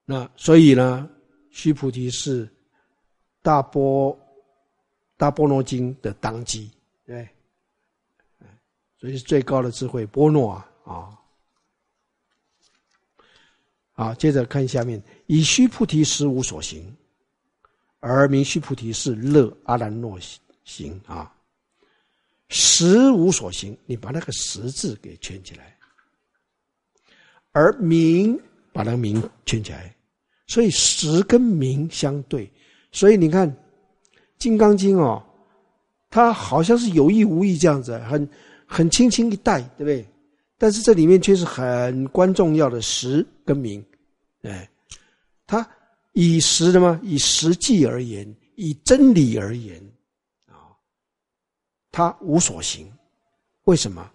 那所以呢，须菩提是大般若经的当机，对，所以是最高的智慧般若啊。好，接着看下面，以须菩提实无所行，而名须菩提是乐阿兰若行啊。实无所行，你把那个实字给圈起来，而名把那个名圈起来，所以实跟名相对。所以你看《金刚经》哦，它好像是有意无意这样子，很轻轻一带，对不对？但是这里面却是很关重要的实跟名，它以实的嘛，以实际而言，以真理而言啊，它无所行。为什么？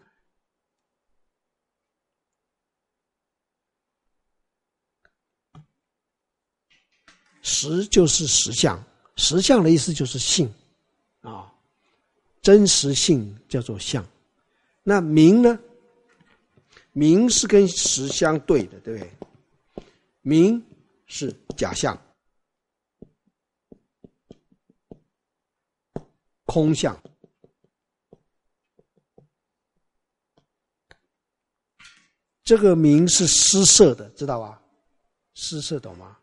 实就是实相，实相的意思就是性啊，真实性叫做相。那名呢？名是跟实相对的，对不对？名是假象、空相。这个名是施设的，知道吧？施设懂吗？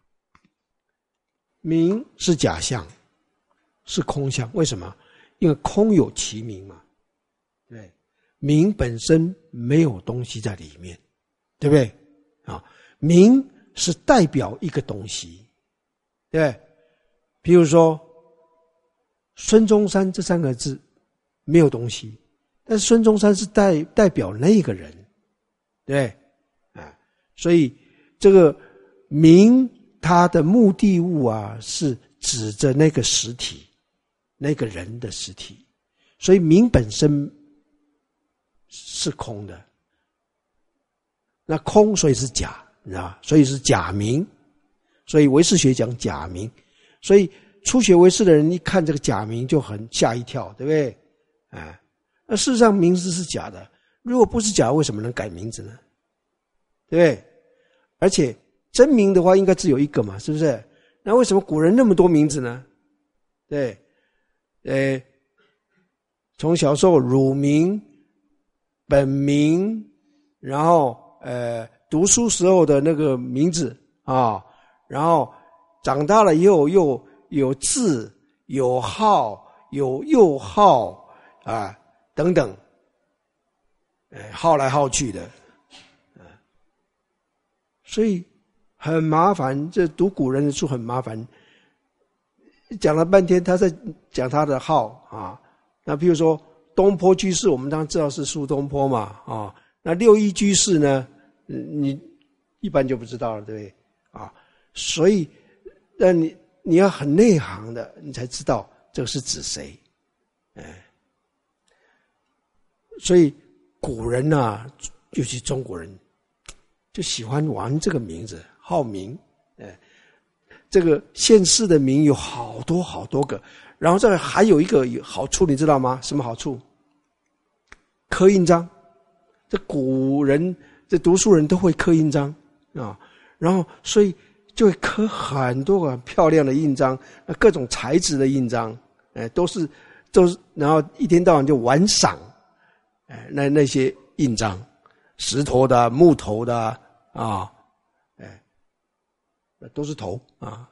名是假象，是空相。为什么？因为空有其名嘛，对，名本身没有东西在里面，对不对？啊，名是代表一个东西，对不对？比如说孙中山这三个字没有东西，但是孙中山是代表那个人，对不对？啊，所以这个名它的目的物啊，是指着那个实体，那个人的实体，所以名本身是空的。那空所以是假，你知道吧？所以是假名，所以唯识学讲假名，所以初学唯识的人一看这个假名就很吓一跳，对不对？那事实上名字是假的，如果不是假，为什么能改名字呢？对不对？而且真名的话应该只有一个嘛，是不是？那为什么古人那么多名字呢？对，从小时候乳名、本名，然后读书时候的那个名字啊，然后长大了以后又有字、有号、有幼号啊等等，号来号去的，所以很麻烦。这读古人的书很麻烦，讲了半天他在讲他的号啊。那比如说东坡居士，我们当然知道是苏东坡嘛啊。那六一居士呢，你一般就不知道了，对不对啊？所以让你要很内行的，你才知道这个是指谁。所以古人啊，尤其中国人就喜欢玩这个名字号名。这个县市的名有好多好多个，然后这还有一个好处，你知道吗？什么好处？刻印章。这古人这读书人都会刻印章啊，然后所以就会刻很多个很漂亮的印章，各种材质的印章，都是，然后一天到晚就玩赏，那些印章，石头的、木头的啊，那都是头啊，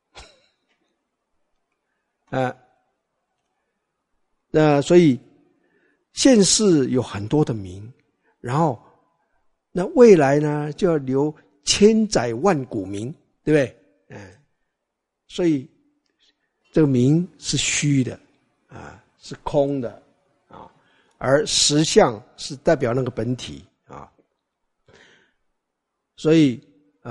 那所以县市有很多的名，然后那未来呢就要留千载万古名，对不对？所以这个名是虚的啊，是空的啊，而实相是代表那个本体啊。所以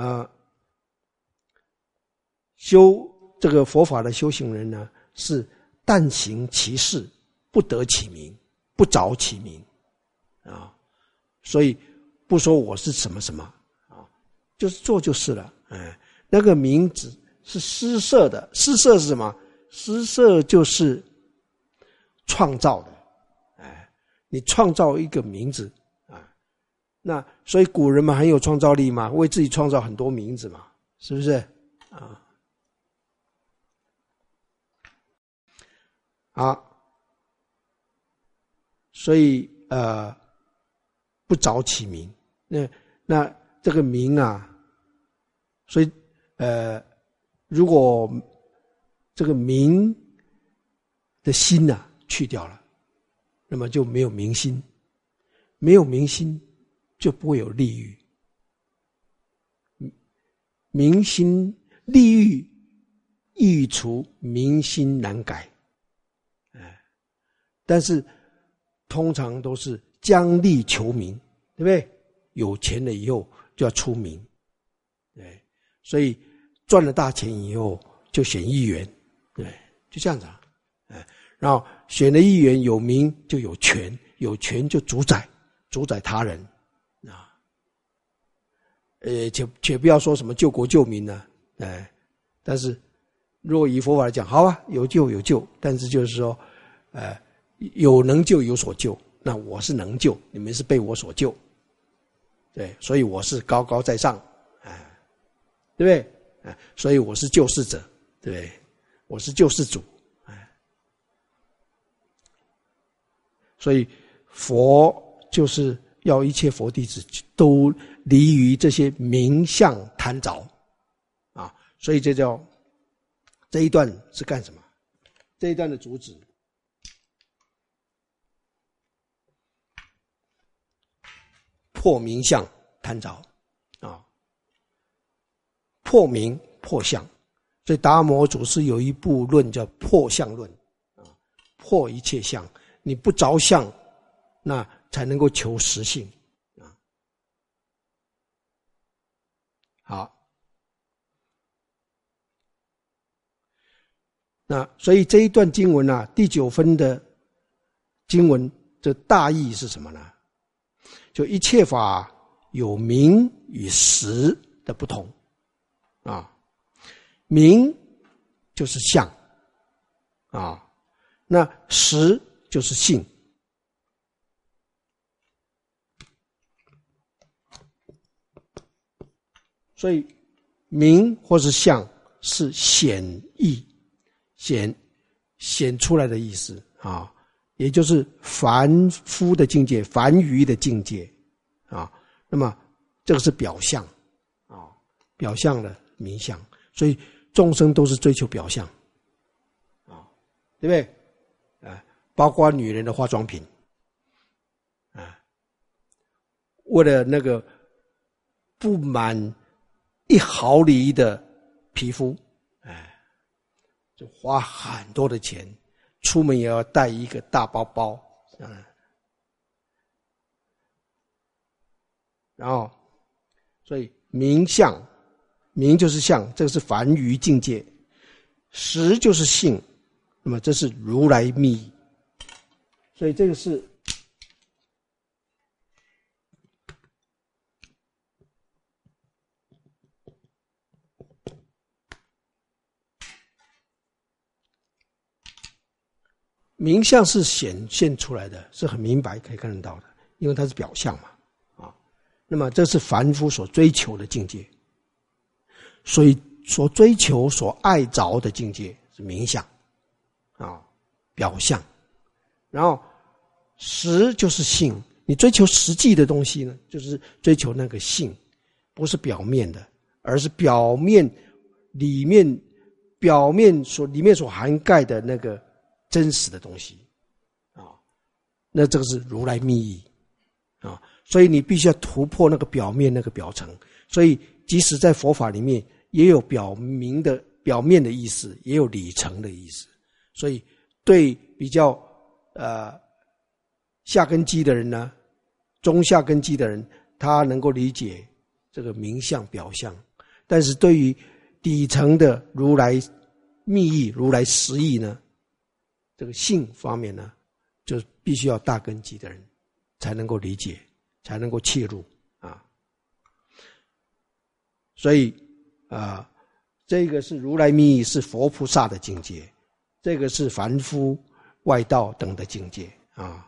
修这个佛法的修行人呢，是但行其事，不得其名，不着其名啊。所以不说我是什么什么啊，就是做就是了。那个名字是施设的，施设是什么？施设就是创造的。你创造一个名字啊，那所以古人嘛很有创造力嘛，为自己创造很多名字嘛是不是啊？好，所以不早起名，那这个名啊，所以如果这个名的心啊去掉了，那么就没有明心，没有明心就不会有利欲。明心利欲欲除，明心难改。但是通常都是将利求名，对不对？有钱了以后就要出名，对，所以赚了大钱以后就选议员，对，就这样子啊，然后选了议员有名就有权，有权就主宰他人啊，且不要说什么救国救民呢，但是若以佛法来讲，好啊，有救有救，但是就是说，有能救有所救，那我是能救，你们是被我所救，对，所以我是高高在上，对不对？所以我是救世者，对不对？我是救世主，所以佛就是要一切佛弟子都离于这些名相贪着啊，所以这一段是干什么？这一段的主旨。破名相贪着啊，破名破相，所以达摩祖师有一部论叫破相论啊，破一切相，你不着相，那才能够求实性啊。好，那所以这一段经文啊，第9分的经文的大意是什么呢？就一切法有名与实的不同啊，名就是相啊，那实就是性。所以名或是相是显意显出来的意思啊，也就是凡夫的境界，凡愚的境界啊。那么这个是表象啊，表象的名相，所以众生都是追求表象啊，对不对？包括女人的化妆品啊，为了那个不满1毫厘的皮肤，就花很多的钱。出门也要带一个大包包，然后，所以名相，名就是相，这个是凡愚境界；实就是性，那么这是如来密意。所以这个是名相是显现出来的，是很明白可以看得到的，因为它是表象嘛，啊，那么这是凡夫所追求的境界，所以所追求、所爱着的境界是名相，啊，表象，然后实就是性，你追求实际的东西呢，就是追求那个性，不是表面的，而是表面里面所涵盖的那个真实的东西啊，那这个是如来密意啊，所以你必须要突破那个表面那个表层，所以即使在佛法里面也有表面的意思，也有里层的意思，所以对比较下根基的人呢，中下根基的人，他能够理解这个名相表象，但是对于底层的如来密意、如来实意呢，这个性方面呢，就必须要大根基的人才能够理解，才能够切入啊。所以这个是如来密意，是佛菩萨的境界，这个是凡夫外道等的境界啊。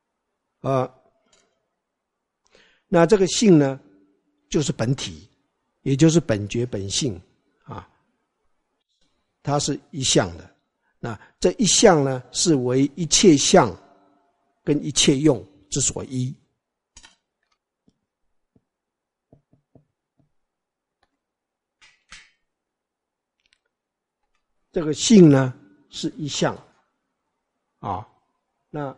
那这个性呢，就是本体也就是本觉本性啊，它是一相的。那这一相呢，是为一切相跟一切用之所依。这个性呢是一相啊，那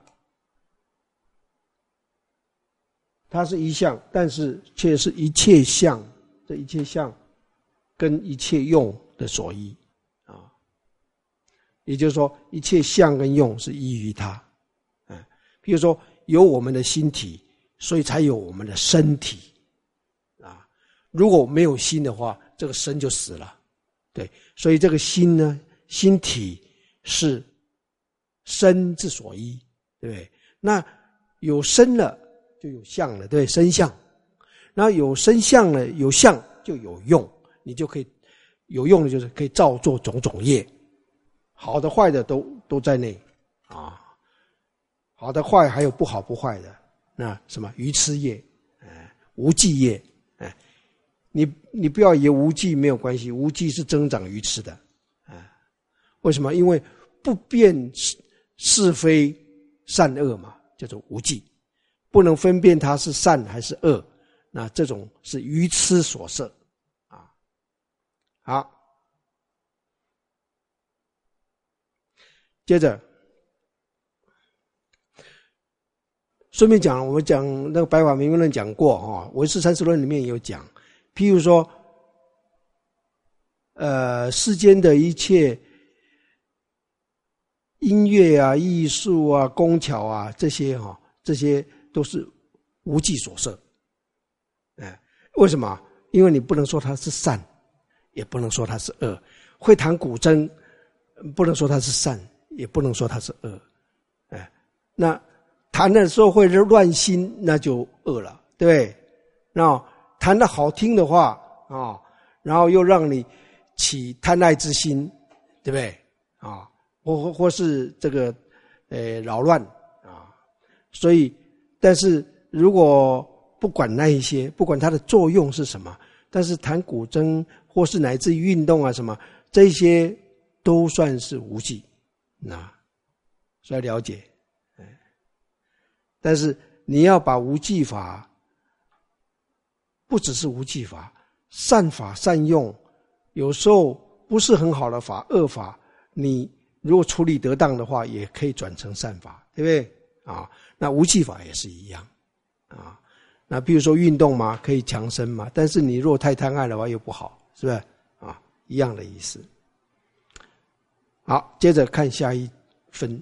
它是一相，但是却是一切相，这一切相跟一切用的所依啊，也就是说，一切相跟用是依于它。比如说，有我们的心体，所以才有我们的身体啊。如果没有心的话，这个身就死了。对，所以这个心呢，心体是身之所依，对不对？那有身了就有相了，对不对？身相。然后有身相了，有相就有用，你就可以有用的就是可以造作种种业，好的坏的都在内啊。好的坏还有不好不坏的，那什么愚痴业，无记业。你不要以为无记没有关系，无记是增长愚痴的，为什么？因为不辨是非善恶嘛，叫做无记，不能分辨它是善还是恶，那这种是愚痴所摄啊。好，接着顺便讲，我们讲那个白话明论论讲过啊，唯识三十论里面也有讲。譬如说，世间的一切音乐啊、艺术啊、工巧啊，这些都是无记所摄。为什么？因为你不能说它是善，也不能说它是恶。会弹古筝，不能说它是善，也不能说它是恶。那弹的时候会乱心，那就恶了，对不对？那弹得好听的话啊，然后又让你起贪爱之心，对不对啊？或是这个扰乱啊，所以但是如果不管那一些，不管它的作用是什么，但是弹古筝或是乃至于运动啊什么，这些都算是无记，那所以了解。但是你要把无记法，不只是无记法，善法善用，有时候不是很好的法，恶法，你如果处理得当的话，也可以转成善法，对不对啊？那无记法也是一样啊。那比如说运动嘛，可以强身嘛，但是你如果太贪爱的话又不好，是不是啊？一样的意思。好，接着看下一分。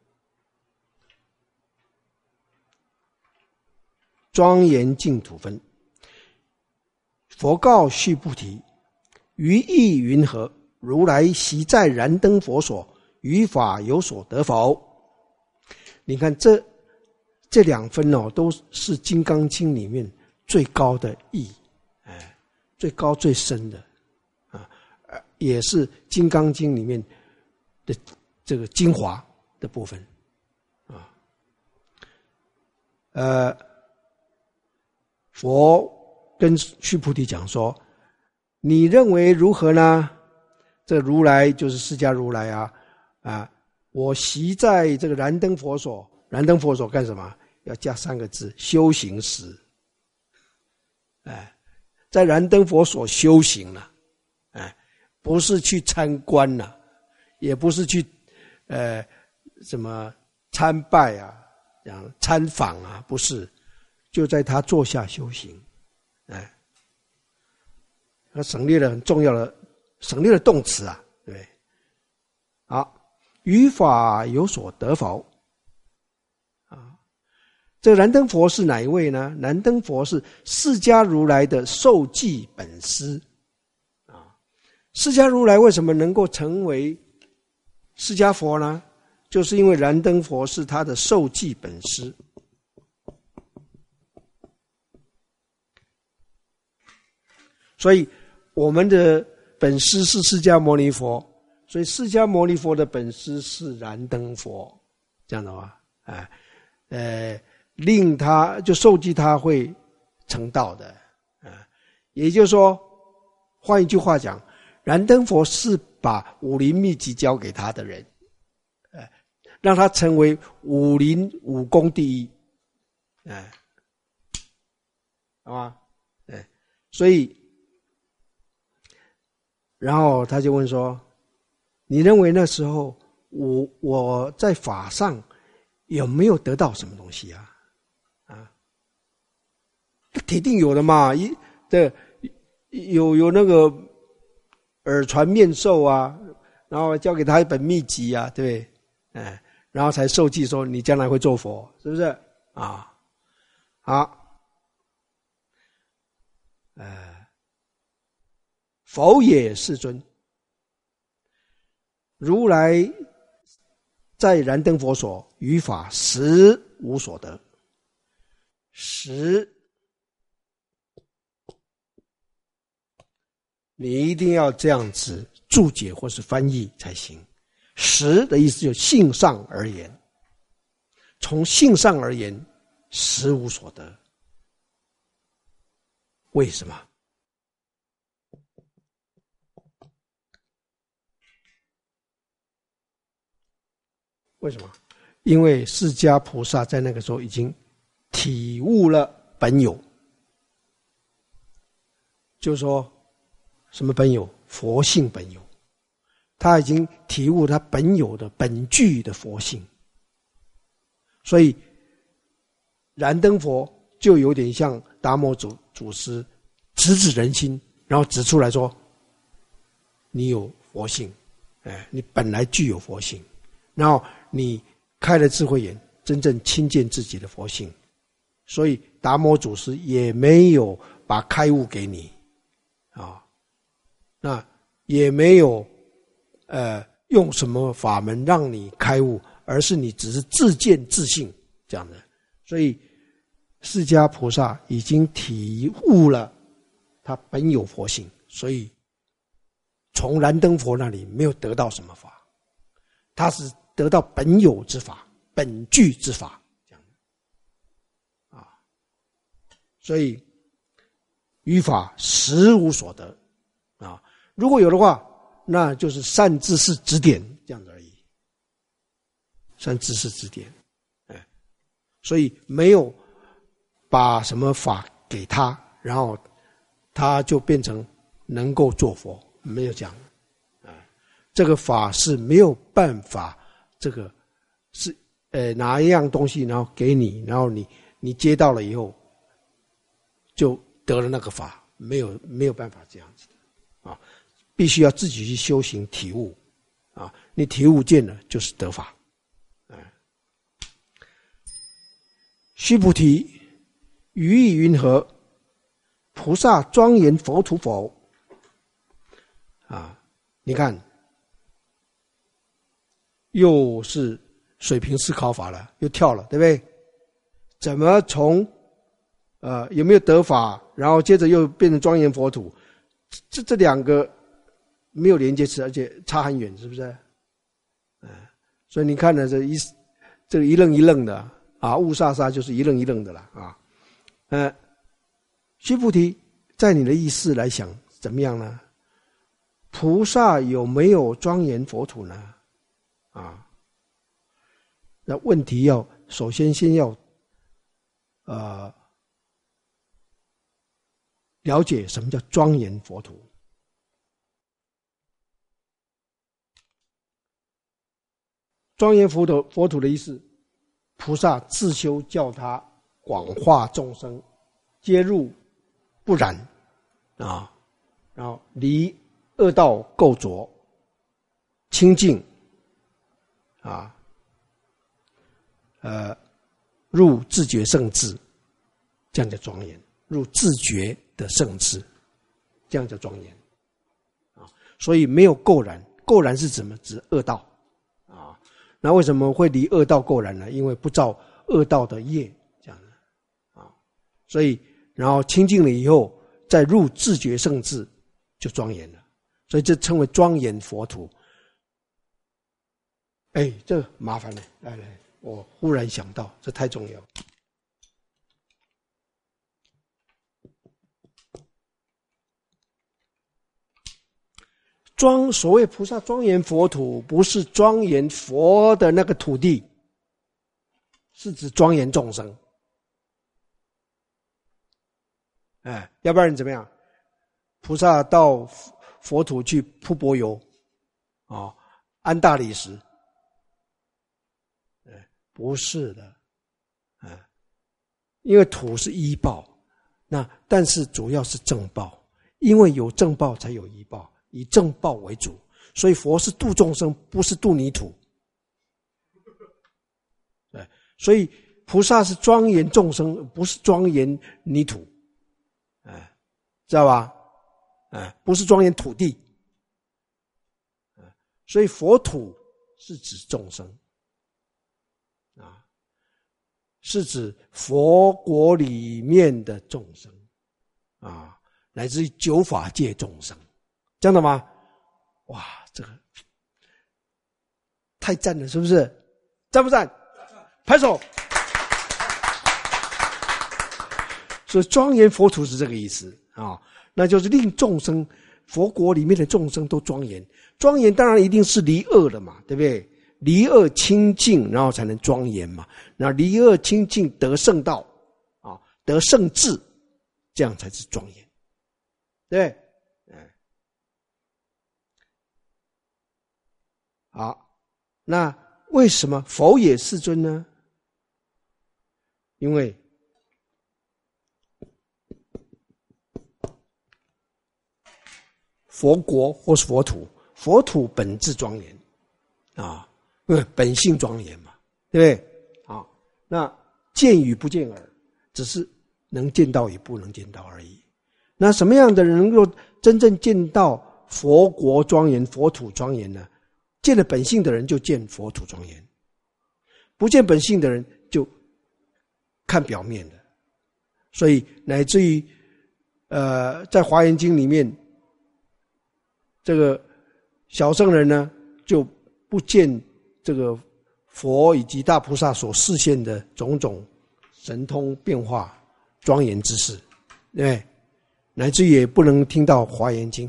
庄严净土分，佛告须菩提：于意云何？如来昔在燃灯佛所，于法有所得否？你看这两分哦，都是《金刚经》里面最高的义，最高最深的啊，也是《金刚经》里面的这个精华的部分啊。佛跟须菩提讲说：“你认为如何呢？”这如来就是释迦如来啊！我习在这个燃灯佛所，燃灯佛所干什么？要加3个字：修行时。在燃灯佛所修行了，不是去参观了，也不是去什么参拜啊、这样参访啊，不是。就在他坐下修行，他省略了很重要的，省略了动词啊，对不对？好，于法有所得否？这个燃灯佛是哪一位呢？燃灯佛是释迦如来的受记本师释迦如来为什么能够成为释迦佛呢？就是因为燃灯佛是他的受记本师。所以我们的本师是释迦牟尼佛，所以释迦牟尼佛的本师是燃灯佛，这样的话，令他就受记他会成道的，也就是说， 换一句话讲，燃灯佛是把武林秘籍交给他的人，让他成为武林武功第一，好吗？所以，然后他就问说：“你认为那时候我在法上有没有得到什么东西啊？铁定有的嘛，有那个耳传面授啊，然后交给他一本秘籍啊，对不对？然后才受记说你将来会做佛，是不是啊？好。”佛也，世尊，如来在燃灯佛所于法实无所得。实，你一定要这样子注解或是翻译才行。实的意思就是性上而言，从性上而言，实无所得。为什么？为什么？因为释迦菩萨在那个时候已经体悟了本有，就是说什么本有？佛性本有，他已经体悟他本有的本具的佛性，所以燃灯佛就有点像达摩祖师直指人心，然后指出来说：你有佛性，你本来具有佛性，然后你开了智慧眼，真正亲见自己的佛性，所以达摩祖师也没有把开悟给你那也没有用什么法门让你开悟，而是你只是自见自性这样的。所以释迦菩萨已经体悟了他本有佛性，所以从燃灯佛那里没有得到什么法，他是得到本有之法，本具之法，这样所以于法实无所得如果有的话，那就是善知识指点这样子而已，善知识指点，所以没有把什么法给他，然后他就变成能够做佛，没有讲这个法是没有办法，这个是拿一样东西然后给你，然后你接到了以后就得了那个法，没有办法这样子的必须要自己去修行体悟你体悟见了就是得法。须菩提，于意云何？菩萨庄严佛土否？你看，又是水平思考法了，又跳了，对不对？怎么从有没有得法，然后接着又变成庄严佛土？这两个没有连接词，而且差很远，是不是？所以你看呢，这个一愣一愣的雾煞煞就是一愣一愣的了须菩提，在你的意识来想，怎么样呢？菩萨有没有庄严佛土呢？那问题首先要了解什么叫庄严佛土。庄严佛土的意思，菩萨自修教他广化众生，皆入不染然后离恶道垢浊，清净入自觉圣智，这样叫庄严。入自觉的圣智，这样叫庄严所以没有垢染，垢染是什么？指恶道那为什么会离恶道垢染呢？因为不造恶道的业，这样的所以然后清净了以后，再入自觉圣智，就庄严了。所以这称为庄严佛土。这麻烦了，来，我忽然想到，这太重要。 所谓菩萨庄严佛土，不是庄严佛的那个土地，是指庄严众生。要不然你怎么样？菩萨到佛土去铺柏油，安大理石，不是的，因为土是依报，但是主要是正报，因为有正报才有依报，以正报为主，所以佛是度众生，不是度泥土。所以菩萨是庄严众生，不是庄严泥土，知道吧？不是庄严土地，所以佛土是指众生，是指佛国里面的众生，乃至于九法界众生，这样的吗？哇，这个太赞了，是不是？赞不赞？拍手。所以庄严佛土是这个意思那就是令众生，佛国里面的众生都庄严。庄严当然一定是离恶的嘛，对不对？离恶清净，然后才能庄严嘛。那离恶清净得圣道得圣智，这样才是庄严，对。好，那为什么佛也世尊呢？因为佛国或是佛土，佛土本质庄严本性庄严嘛，对不对？那见与不见耳，只是能见到与不能见到而已。那什么样的人能够真正见到佛国庄严、佛土庄严呢？见了本性的人就见佛土庄严，不见本性的人就看表面的。所以乃至于在华严经里面，这个小圣人呢就不见这个佛以及大菩萨所示现的种种神通变化庄严之事，对不对？乃至于也不能听到华严经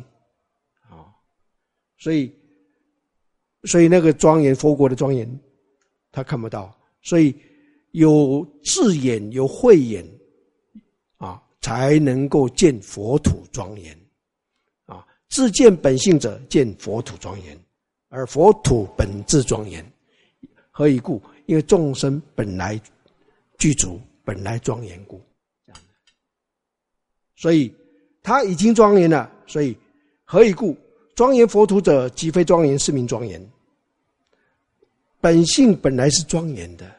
所以那个庄严佛国的庄严他看不到，所以有智眼有慧眼才能够见佛土庄严自见本性者见佛土庄严，而佛土本质庄严。何以故？因为众生本来具足，本来庄严故，这样的。所以他已经庄严了，所以何以故？庄严佛土者，即非庄严，是名庄严。本性本来是庄严的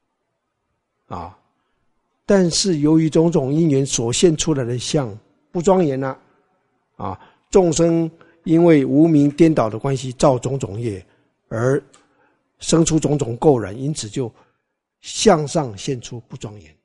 但是由于种种因缘所现出来的相不庄严了众生因为无明颠倒的关系，造种种业，而生出种种垢染，因此就向上现出不庄严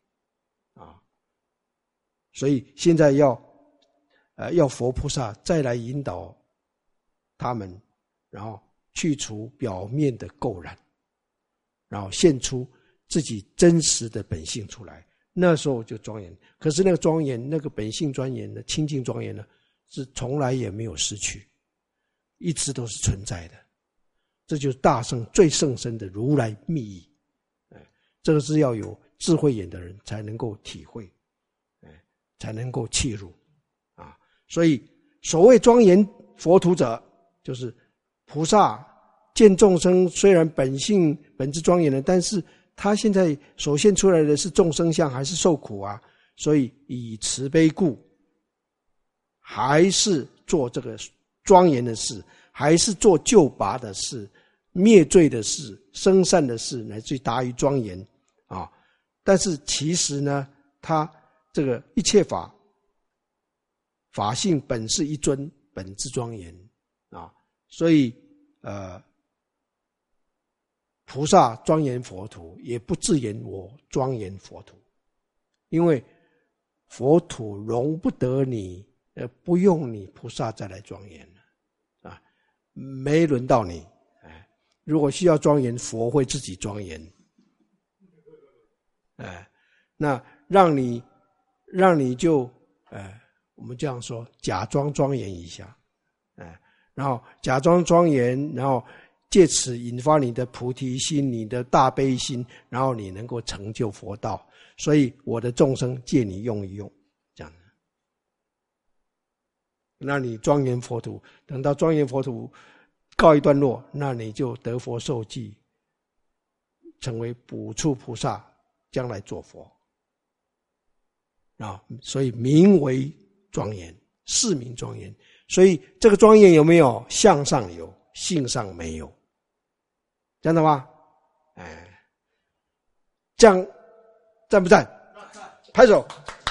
所以现在要佛菩萨再来引导他们，然后去除表面的垢染，然后现出自己真实的本性出来，那时候就庄严。可是那个庄严，那个本性庄严的清净庄严呢，是从来也没有失去，一直都是存在的。这就是大圣最甚深的如来密意，这个是要有智慧眼的人才能够体会，才能够契入所以所谓庄严佛土者，就是菩萨见众生虽然本性本质庄严的，但是他现在所现出来的是众生相，还是受苦所以以慈悲故，还是做这个庄严的事，还是做救拔的事，灭罪的事，生善的事，乃至于达于庄严但是其实呢，他这个一切法性本是一尊，本质庄严所以菩萨庄严佛土，也不自言我庄严佛土，因为佛土容不得你，不用你菩萨再来庄严了没轮到你如果需要庄严，佛会自己庄严那让你就我们这样说，假装庄严一下然然后假装庄严，然后借此引发你的菩提心，你的大悲心，然后你能够成就佛道。所以我的众生借你用一用，这样。那你庄严佛土，等到庄严佛土告一段落，那你就得佛受记，成为补处菩萨，将来做佛。所以名为庄严，是名庄严。所以这个庄严有没有？相上有，性上没有，这样的吗？这样赞不赞？拍手。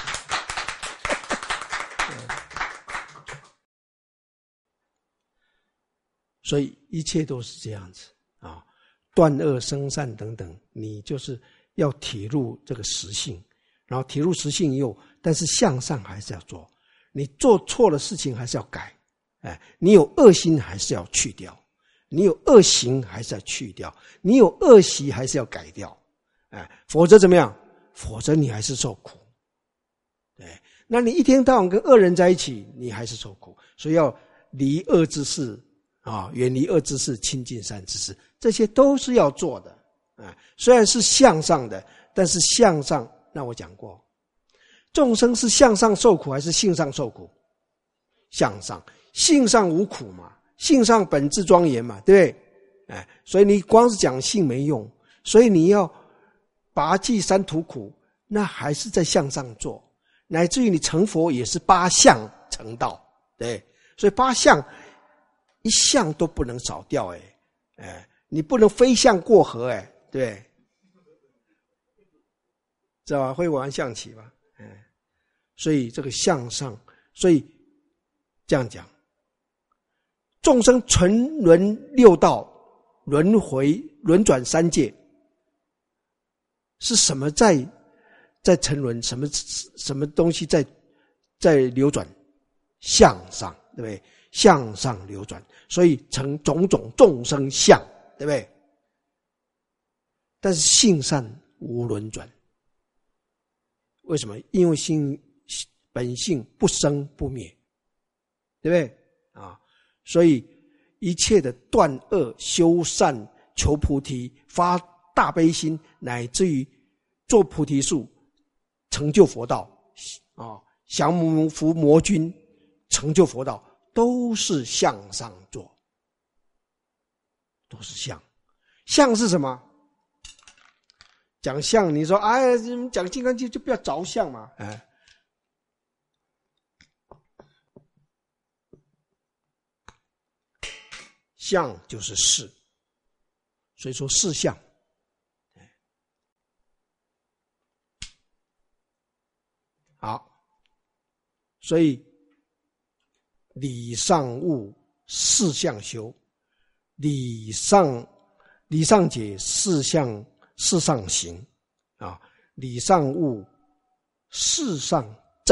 所以一切都是这样子啊，断恶生善等等，你就是要体入这个实性，然后体入实性以后，但是向上还是要做，你做错了事情还是要改，你有恶心还是要去掉，你有恶行还是要去掉，你有恶习还是要改掉，否则怎么样？否则你还是受苦。对，那你一天到晚跟恶人在一起，你还是受苦。所以要离恶之事啊，远离恶之事，亲近善之事，这些都是要做的。虽然是向上的，但是向上，那我讲过，众生是向上受苦还是性上受苦？向上，性上无苦嘛，性上本质庄严嘛，对不对？所以你光是讲性没用，所以你要拔济三途苦，那还是在向上做，乃至于你成佛也是八相成道，对，所以八相一项都不能少掉，你不能飞象过河，对，知道吧？会玩象棋吧？所以这个向上，所以这样讲，众生沉沦六道，轮回轮转三界，是什么在沉沦？什么东西在流转？向上，对不对？向上流转，所以成种种众生相，对不对？但是性善无轮转，为什么？因为本性不生不灭，对不对？所以一切的断恶修善求菩提发大悲心，乃至于做菩提树成就佛道降伏魔君成就佛道，都是向上做，都是相。相是什么？讲相，你说讲金刚经就不要着相嘛，相就是事，所以说事相。好，所以理上悟，事相修，理上解，事上行理上悟，事上正。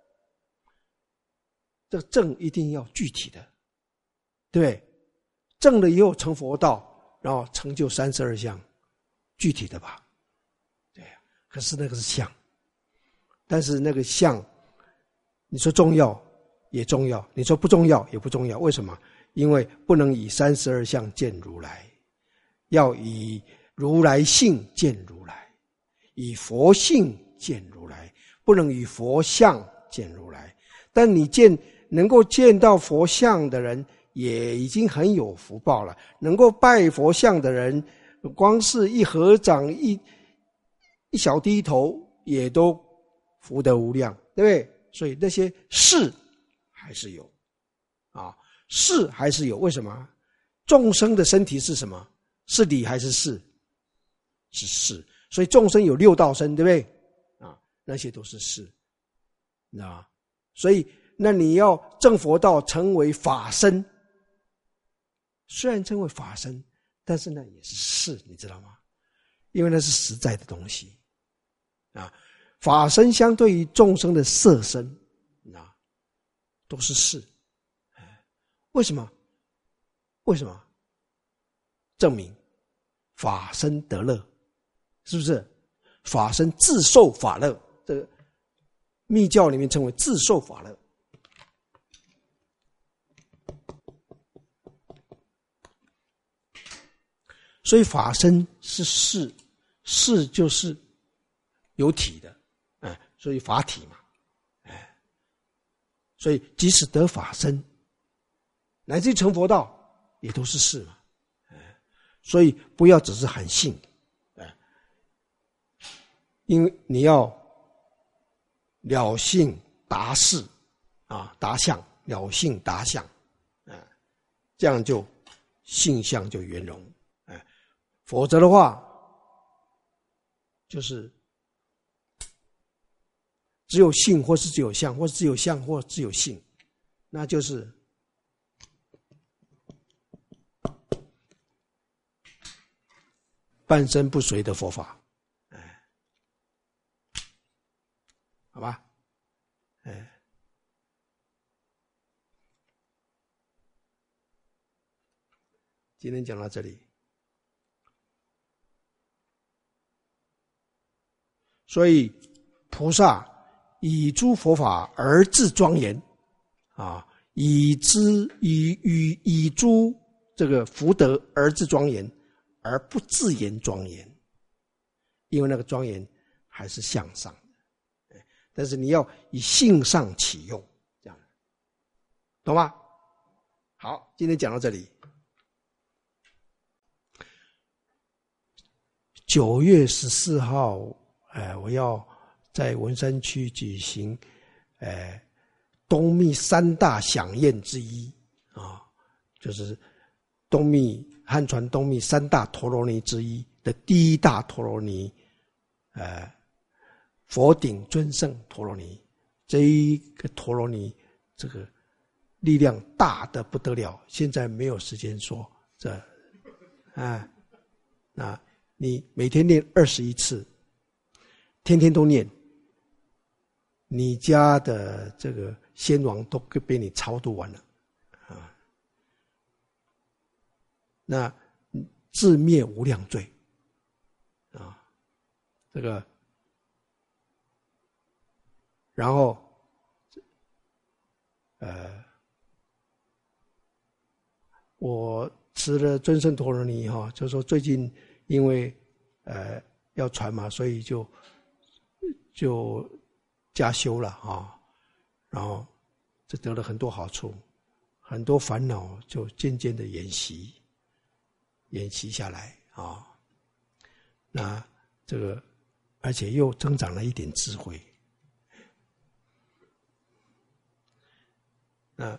这个正一定要具体的，对不对？正了以后成佛道，然后成就32相，具体的吧？对，可是那个是相，但是那个相，你说重要也重要，你说不重要也不重要。为什么？因为不能以32相见如来，要以如来性见如来，以佛性见如来，不能以佛相见如来。但你能够见到佛像的人，也已经很有福报了。能够拜佛像的人，光是一合掌一小低头，也都福德无量，对不对？所以那些事还是有事还是有。为什么？众生的身体是什么？是理还是事？是事。所以众生有6道身，对不对？那些都是事。所以那你要证佛道，成为法身，虽然称为法身，但是那也是事，你知道吗？因为那是实在的东西法身相对于众生的色身都是事。为什么？证明法身得乐，是不是？法身自受法乐，这个密教里面称为自受法乐。 所以法身是事，事就是有体的，所以法体嘛，所以即使得法身，乃至于成佛道，也都是事嘛，所以不要只是喊信，因为你要了性达事达相，了性达相，这样就性相就圆融，否则的话，就是只有性，或是只有相，或是只有相，或只有性，那就是半身不遂的佛法，好吧？今天讲到这里。所以菩萨以诸佛法而自庄严，以诸这个福德而自庄严，而不自言庄严，因为那个庄严还是向上的，但是你要以性上起用，这样懂吗？好，今天讲到这里。9月14号，我要在文山区举行，东密3大响宴之一就是汉传东密3大陀罗尼之一的第一大陀罗尼，佛顶尊胜陀罗尼。这一个陀罗尼，这个力量大得不得了，现在没有时间说这，那你每天念21次，天天都念，你家的这个先王都被你超度完了那自灭无量罪这个，然后我持了尊胜陀罗尼就是说最近因为要传嘛，所以就加修了然后这得了很多好处，很多烦恼就渐渐的演习下来那这个而且又增长了一点智慧，那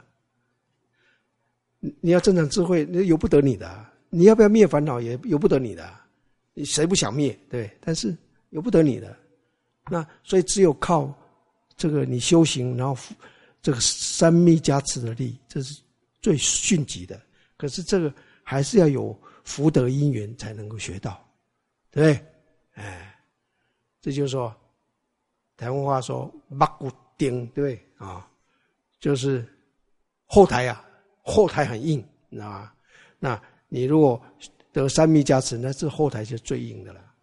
你要增长智慧，那由不得你的，你要不要灭烦恼也由不得你的，谁不想灭，对，但是由不得你的，那所以只有靠这个你修行，然后这个三密加持的力，这是最迅疾的，可是这个还是要有福德因缘才能够学到，对不对？这就是说台湾话说目骨钉，对不对就是后台很硬，那你如果得三密加持，那这后台就最硬的了，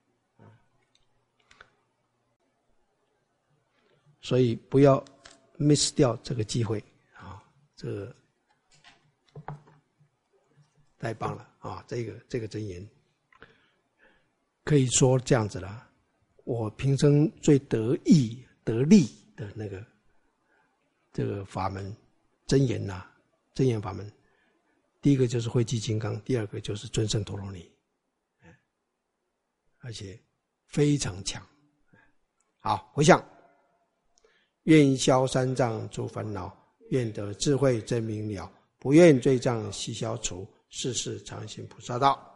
所以不要 miss 掉这个机会这个太棒了这个真言可以说这样子了。我平生最得意得利的那个这个法门真言真言法门，第一个就是慧寂金刚，第二个就是尊胜陀罗尼，而且非常强。好，回向，愿消三障诸烦恼，愿得智慧真明了，不愿罪障悉消除，世世常行菩萨道。